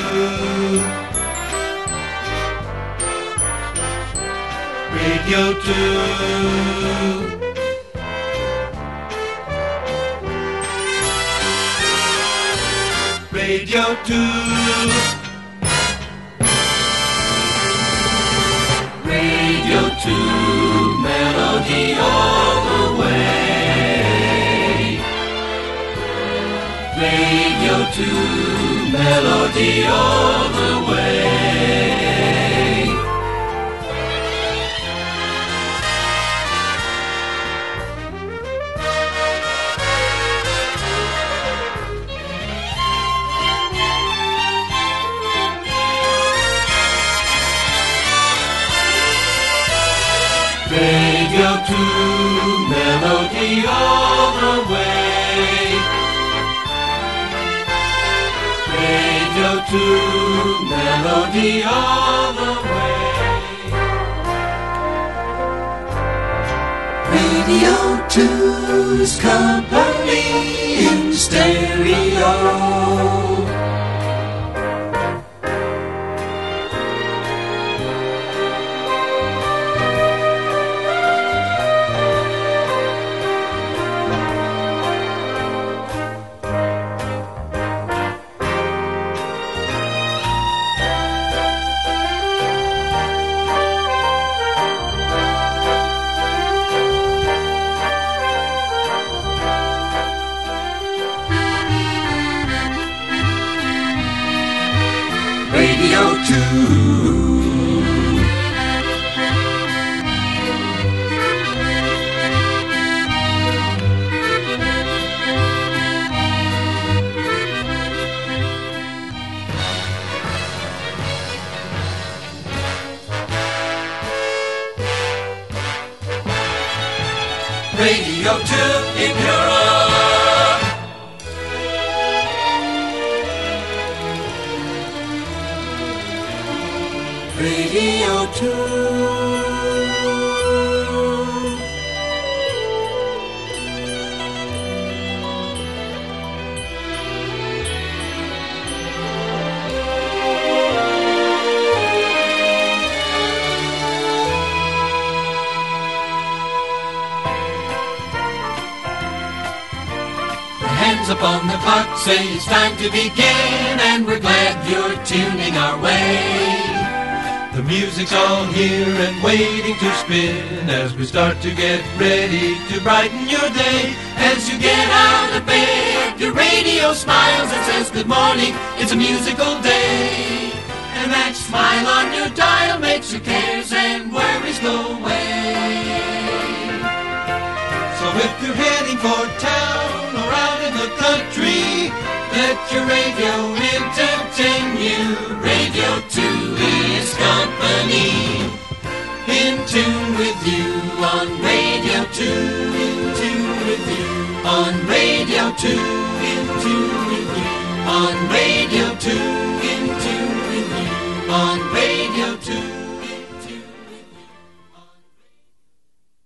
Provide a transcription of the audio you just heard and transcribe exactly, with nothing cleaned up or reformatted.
Radio two. Radio two. Radio two, melody all the way. Radio two, melody all the way. Radio two, melody all the way. Radio two, melody all the way. Radio two's company in stereo. Radio two. Radio two in Europe. Radio two. Hands up on the clock, say it's time to begin, and we're glad you're tuning our way. The music's all here and waiting to spin as we start to get ready to brighten your day. As you get out of bed, your radio smiles and says good morning, it's a musical day. And that smile on your dial makes your cares and worries go away. So if you're heading for town or out in the country, let your radio entertain you. Radio two is company, in tune with you on Radio two. In tune with you on Radio two. In tune with you on Radio two. In tune with you on Radio two.